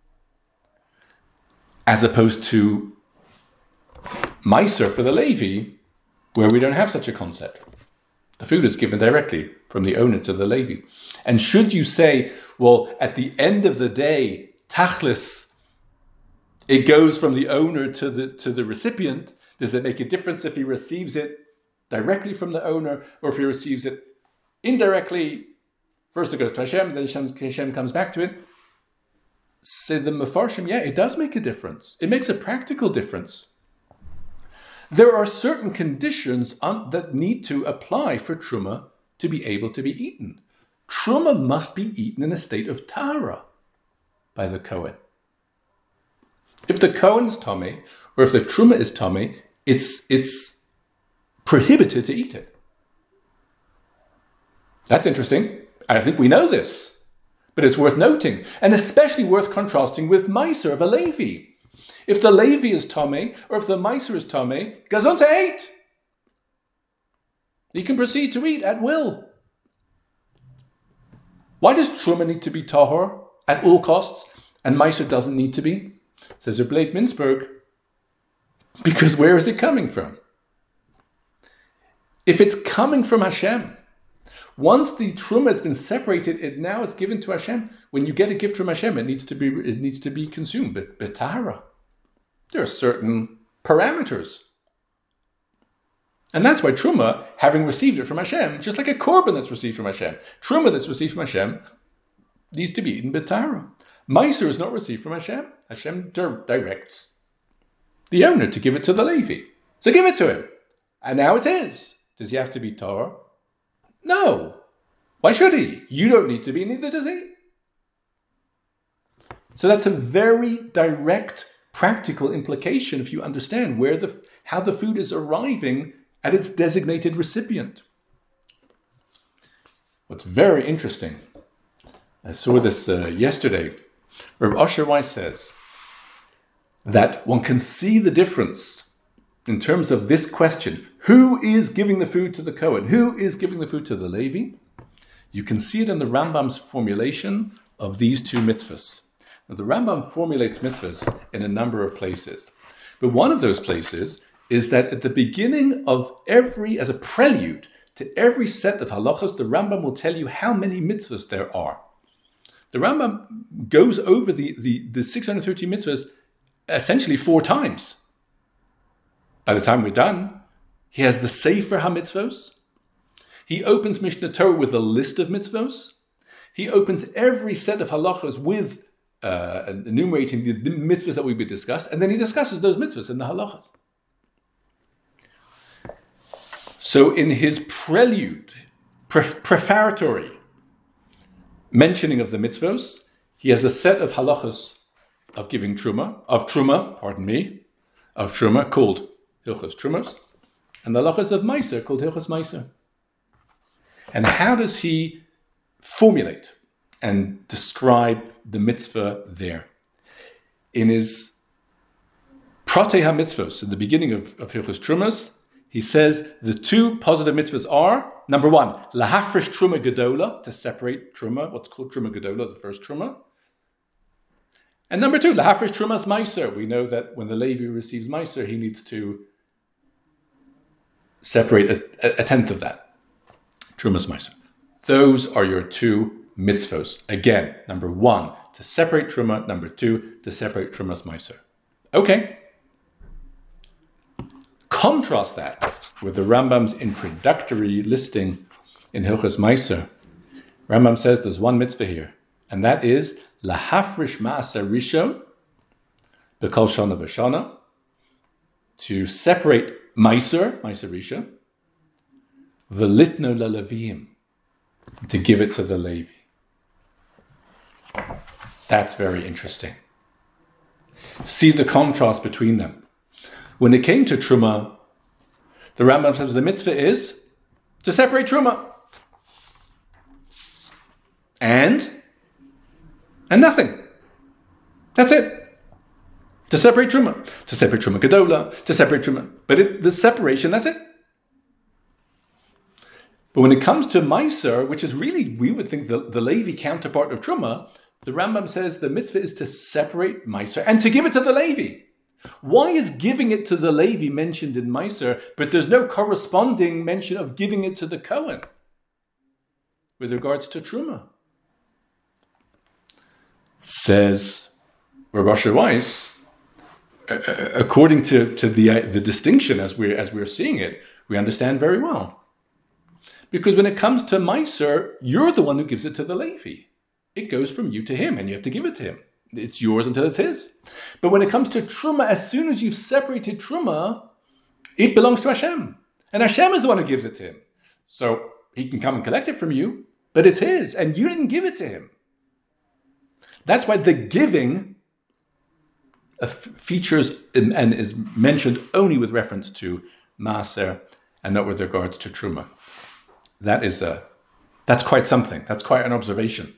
As opposed to Meiser for the Levi, where we don't have such a concept. The food is given directly from the owner to the Levi. And should you say, well, at the end of the day, Tachlis, it goes from the owner to the recipient, does it make a difference if he receives it directly from the owner or if he receives it indirectly? First it goes to Hashem, then Hashem comes back to it. Say the Mefarshim, yeah, it does make a difference. It makes a practical difference. There are certain conditions that need to apply for Truma to be able to be eaten. Truma must be eaten in a state of Tahara by the Kohen. If the Kohen is Tomei, or if the Truma is Tomei, it's prohibited to eat it. That's interesting. I think we know this, but it's worth noting, and especially worth contrasting with Meiser of a Levi. If the Levi is Tomei, or if the Meiser is Tomei, goes on to eat. He can proceed to eat at will. Why does Truma need to be Tahor at all costs, and Meiser doesn't need to be? Says Reb Leib Mintzberg, because where is it coming from? If it's coming from Hashem, once the Truma has been separated, it now is given to Hashem. When you get a gift from Hashem, it needs to be consumed. But Betahara, there are certain parameters. And that's why Truma, having received it from Hashem, just like a korban that's received from Hashem, Truma that's received from Hashem needs to be eaten Betahara. Meiser is not received from Hashem. Hashem directs the owner to give it to the Levi. So give it to him. And now it's his. Does he have to be Torah? No. Why should he? You don't need to be, neither does he. So that's a very direct, practical implication if you understand how the food is arriving at its designated recipient. What's very interesting, I saw this yesterday, Rabbi Asher Weiss says that one can see the difference in terms of this question. Who is giving the food to the Kohen? Who is giving the food to the Levi? You can see it in the Rambam's formulation of these two mitzvahs. Now, the Rambam formulates mitzvahs in a number of places. But one of those places is that at the beginning of as a prelude to every set of halachas, the Rambam will tell you how many mitzvahs there are. The Rambam goes over the 630 mitzvahs essentially 4 times. By the time we're done, he has the Sefer HaMitzvos. He opens Mishnah Torah with a list of mitzvos. He opens every set of halachas with enumerating the mitzvahs that will be discussed, and then he discusses those mitzvahs in the halachas. So in his prelude, prefatory mentioning of the mitzvos, he has a set of halachas of giving truma, called Hilchos Trumos, and the halachas of Meiser called Hilchos Meiser. And how does he formulate and describe the mitzvah there? In his Pratei HaMitzvos, in the beginning of Hilchos Trumos, He says the two positive mitzvahs are, number one, lahafresh truma gedola, to separate truma, what's called truma gedola, the first truma. And number two, lahafresh trumas meiser. We know that when the Levi receives meiser, he needs to separate a tenth of that. Trumas meiser. Those are your two mitzvos. Again, number one, to separate truma. Number two, to separate trumas meiser. Okay. Contrast that with the Rambam's introductory listing in Hilchos Meiser. Rambam says there's one mitzvah here, and that is lahafrish ma'aser rishon b'kol shana v'shana, to separate meiser rishon, v'litno laleviim, to give it to the Levi. That's very interesting. See the contrast between them. When it came to Truma, the Rambam says the mitzvah is to separate Truma. And nothing. That's it. To separate Truma. To separate Truma Gedola. To separate Truma. But the separation, that's it. But when it comes to Meiser, which is really, we would think, the Levi counterpart of Truma, the Rambam says the mitzvah is to separate Meiser and to give it to the Levi. Why is giving it to the Levi mentioned in Meiser, but there's no corresponding mention of giving it to the Kohen with regards to Truma? Says Rav Asher Weiss, according to the distinction as we're seeing it, we understand very well. Because when it comes to Meiser, you're the one who gives it to the Levi. It goes from you to him, and you have to give it to him. It's yours until it's his. But when it comes to Truma, as soon as you've separated Truma, it belongs to Hashem. And Hashem is the one who gives it to him. So he can come and collect it from you, but it's his, and you didn't give it to him. That's why the giving features and is mentioned only with reference to Maaser and not with regards to Truma. That's quite something. That's quite an observation.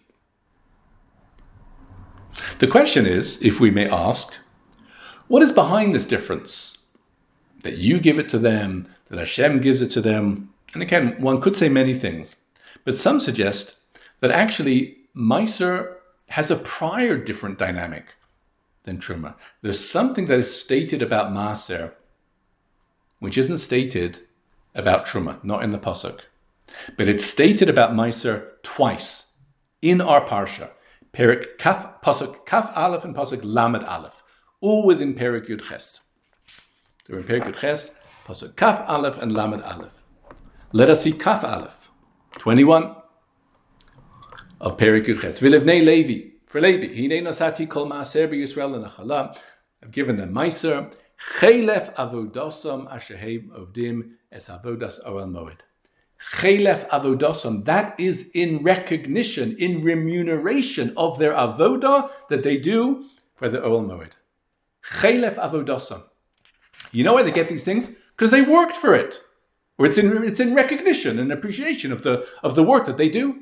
The question is, if we may ask, what is behind this difference? That you give it to them, that Hashem gives it to them. And again, one could say many things, but some suggest that actually Meiser has a prior different dynamic than Truma. There's something that is stated about Maaser, which isn't stated about Truma, not in the Pasuk. But it's stated about Meiser twice in our Parsha. Perik Kaf, Pasuk Kaf Aleph and Pasuk Lamed Aleph, all within Perik Yud Ches. They're in Perik Yud Ches, Pasuk Kaf Aleph and Lamed Aleph. Let us see Kaf Aleph, 21 of Perik Yud Ches. V'levnei Levi, for Levi, Hinei nosati kol maaser b'Yisrael l'nachala. I've given them Meiser, Chelef avodosam ashehem ovdim es avodas oel moed. Chelef avodosam, that is in recognition, in remuneration of their avodah that they do for the oel moed. Chelef avodosam. You know why they get these things? Because they worked for it, or it's in recognition and appreciation of the work that they do.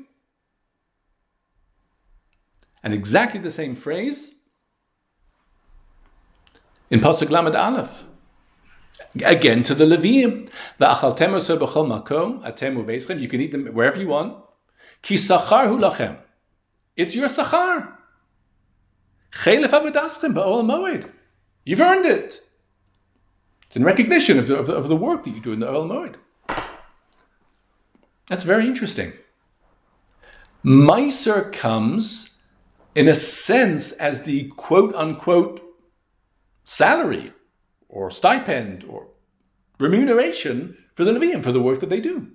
And exactly the same phrase in Pasuk Lamed Aleph. Again to the Leviim. V'achaltem oso b'chol makom, atem uveschem. You can eat them wherever you want. Ki sachar hu lachem. It's your sachar. Chelef avodaschem ba'ol moed. You've earned it. It's in recognition of the work that you do in the Oel Moed. That's very interesting. Meiser comes, in a sense, as the quote-unquote salary or stipend or remuneration for the Leviim, for the work that they do.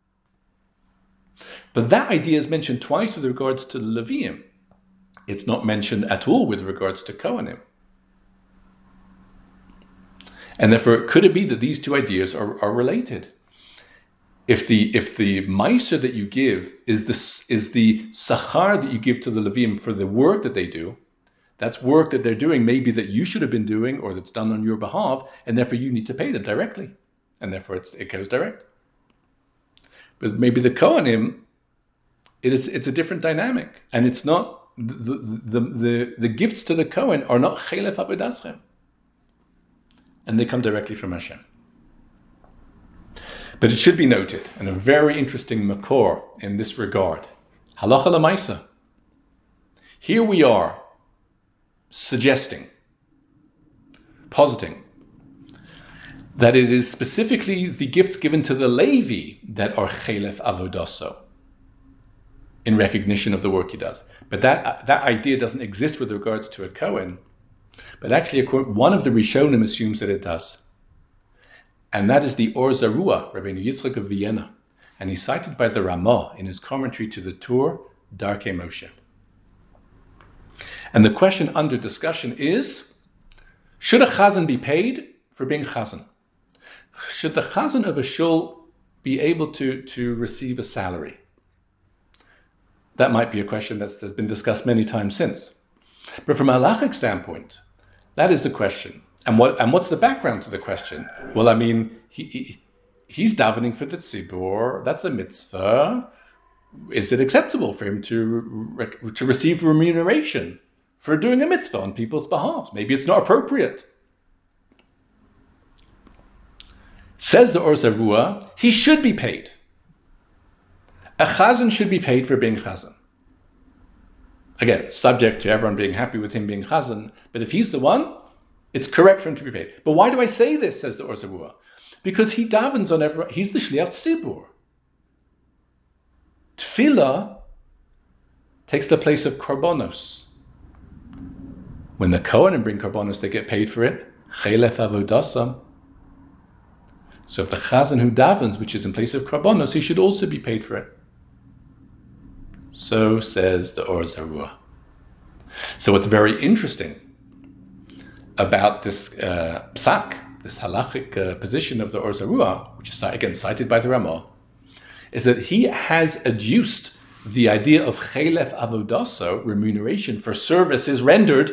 But that idea is mentioned twice with regards to the Leviim. It's not mentioned at all with regards to Kohanim. And therefore, could it be that these two ideas are related? If the meiser that you give is the sachar that you give to the Leviim for the work that they do, that's work that they're doing maybe that you should have been doing or that's done on your behalf, and therefore you need to pay them directly. And therefore it goes direct. But maybe the Kohanim, it's a different dynamic. And it's not, the gifts to the Kohen are not chelef avodaschem. And they come directly from Hashem. But it should be noted, and a very interesting makor in this regard, halacha lemaisa. Here we are suggesting, positing, that it is specifically the gifts given to the Levi that are chelef avodaso, in recognition of the work he does. But that idea doesn't exist with regards to a Kohen, but actually one of the Rishonim assumes that it does. And that is the Or Zarua, Rabbeinu Yitzchak of Vienna. And he's cited by the Ramah in his commentary to the Tur, Darkei Moshe. And the question under discussion is, should a chazan be paid for being chazan? Should the chazan of a shul be able to receive a salary? That might be a question that's been discussed many times since. But from a halachic standpoint, that is the question. And what's the background to the question? Well, I mean, he's davening for the tzibur. That's a mitzvah. Is it acceptable for him to receive remuneration for doing a mitzvah on people's behalf? Maybe it's not appropriate. Says the Or Zarua, he should be paid. A chazan should be paid for being chazan. Again, subject to everyone being happy with him being chazan, but if he's the one, it's correct for him to be paid. But why do I say this, says the Or Zarua? Because he davens on everyone, he's the shliach tzibur. Tefillah takes the place of korbanos. When the Kohanim bring korbanos, they get paid for it. Chelef avodasam. So if the chazan who davens, which is in place of korbanos, he should also be paid for it. So says the Or Zarua. So what's very interesting about this psak, this halachic position of the Or Zarua, which is again cited by the Ramah, is that he has adduced the idea of chelef avodaso, remuneration for services rendered,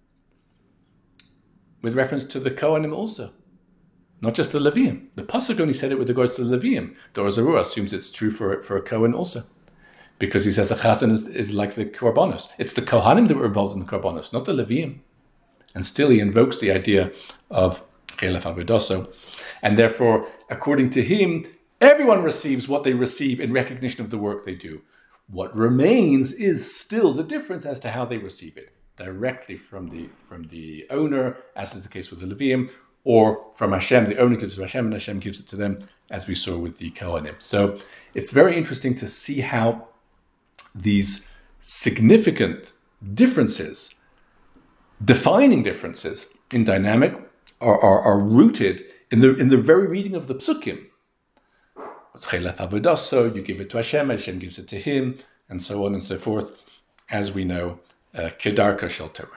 with reference to the Kohanim also, not just the Leviim. The pasuk only said it with regards to the Leviim. The Or Zarua assumes it's true for a Kohen also, because he says a chazan is like the korbanos. It's the Kohanim that were involved in the korbanos, not the Leviim. And still he invokes the idea of chelef avodaso, and therefore, according to him, everyone receives what they receive in recognition of the work they do. What remains is still the difference as to how they receive it, directly from the owner, as is the case with the Leviim, or from Hashem. The owner gives it to Hashem, and Hashem gives it to them, as we saw with the Kohanim. So it's very interesting to see how these significant differences, defining differences in dynamic, are rooted in the very reading of the psukim. It's chelef avodaso, you give it to Hashem, Hashem gives it to him, and so on and so forth, as we know, kedarka shel Torah.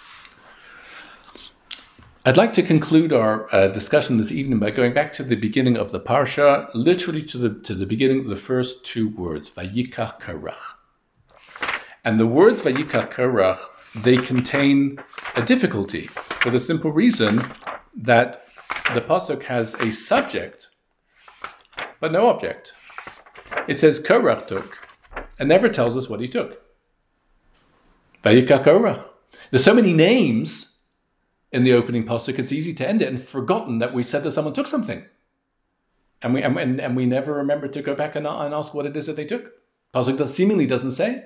I'd like to conclude our discussion this evening by going back to the beginning of the parsha, literally to the beginning of the first two words, Vayikach Korach. And the words Vayikach Korach, they contain a difficulty for the simple reason that the pasuk has a subject but no object. It says Korach took, and never tells us what he took. Vayikach Korach. There's so many names in the opening pasuk, it's easy to end it and forgotten that we said that someone took something, and we never remember to go back and ask what it is that they took. Pasuk seemingly doesn't say.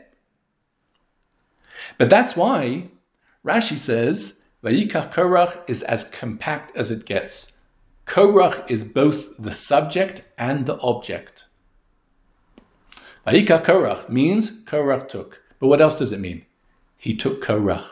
But that's why Rashi says Vayikach Korach is as compact as it gets. Korach is both the subject and the object. Vayikach Korach means Korach took. But what else does it mean? He took Korach.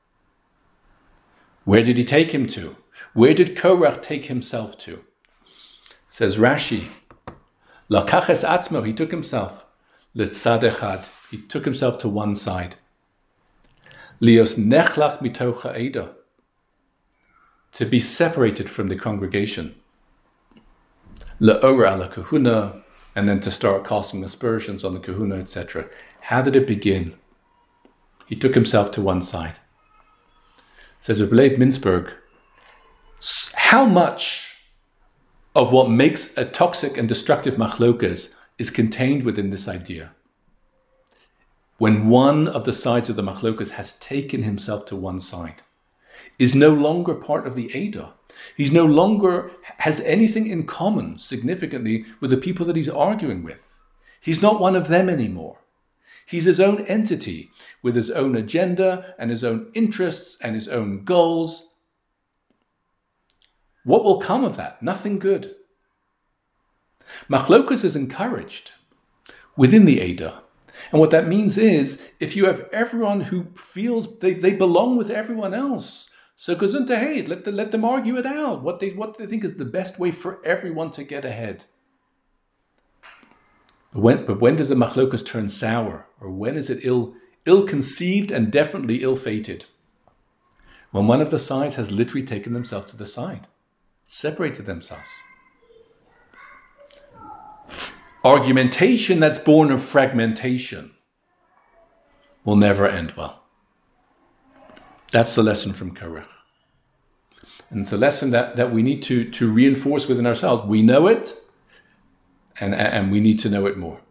Where did he take him to? Where did Korach take himself to? Says Rashi, Lakach es atzmo, he took himself. Letzad echad, he took himself to one side. Lios nechlach mitoch ha'eda, to be separated from the congregation. Le'ora ala kahuna, and then to start casting aspersions on the kahuna, etc. How did it begin? He took himself to one side. Says Rebbe Leib Mintzberg, how much of what makes a toxic and destructive machlokas is contained within this idea? When one of the sides of the machlokas has taken himself to one side, is no longer part of the Eidah. He's no longer has anything in common, significantly, with the people that he's arguing with. He's not one of them anymore. He's his own entity, with his own agenda and his own interests and his own goals. What will come of that? Nothing good. Machlokus is encouraged within the Eidah. And what that means is, if you have everyone who feels they belong with everyone else, so gesundheit, let them argue it out, what they think is the best way for everyone to get ahead. But when does the machlokus turn sour? Or when is it ill-conceived and definitely ill-fated? When one of the sides has literally taken themselves to the side, separated themselves. Argumentation that's born of fragmentation will never end well. That's the lesson from Korach. And it's a lesson that we need to reinforce within ourselves. We know it, and we need to know it more.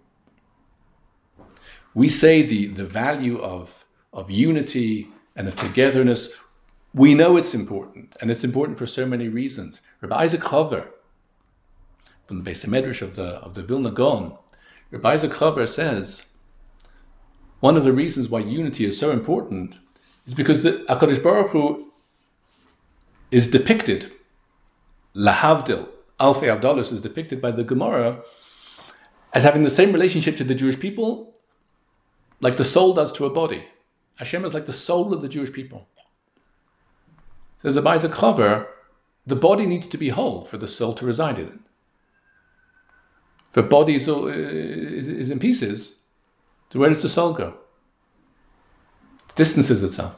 We say the value of unity and of togetherness. We know it's important, and it's important for so many reasons. Rabbi Isaac Chaver, from the Beis Medrash of the Vilna Gaon, Rabbi Isaac Chaver says, one of the reasons why unity is so important is because the HaKadosh Baruch Hu is depicted, lahavdil, Alfei Avdalos is depicted by the Gemara as having the same relationship to the Jewish people like the soul does to a body. Hashem is like the soul of the Jewish people. Says Rabbi Isaac Chaver, the body needs to be whole for the soul to reside in it. If a body is in pieces, so where does the soul go? It distances itself.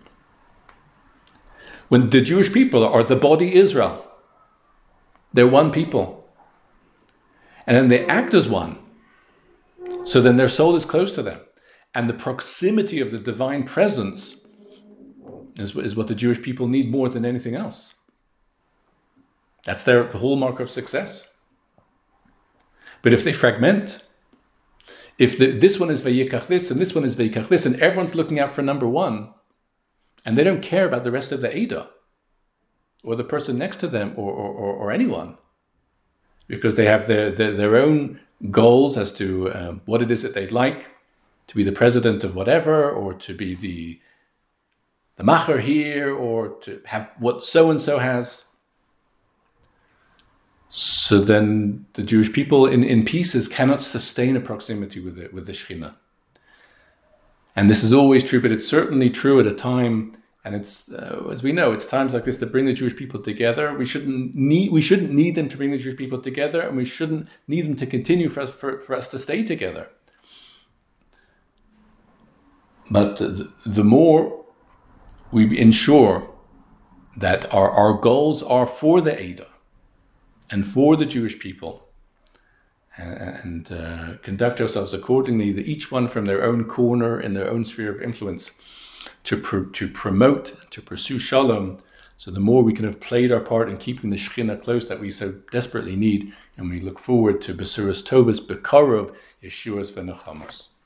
When the Jewish people are the body Israel, they're one people. And then they act as one. So then their soul is close to them. And the proximity of the divine presence is what the Jewish people need more than anything else. That's the hallmark of success. But if they fragment, if this one is vayikach this and this one is vayikach this, and everyone's looking out for number one, and they don't care about the rest of the Eidah, or the person next to them, or anyone, because they have their own goals as to what it is that they'd like, to be the president of whatever, or to be the macher here, or to have what so-and-so has. So then the Jewish people in pieces cannot sustain a proximity with the Shekhinah. And this is always true, but it's certainly true at a time, and it's as we know, it's times like this that bring the Jewish people together. We shouldn't need them to bring the Jewish people together, and we shouldn't need them to continue for us to stay together. But the more we ensure that our goals are for the Eidah and for the Jewish people, and conduct ourselves accordingly, that each one from their own corner in their own sphere of influence to promote, to pursue shalom. So the more we can have played our part in keeping the Shekhinah close that we so desperately need, and we look forward to Besuras Tovas Bekarov Yeshuas V'Nechamos.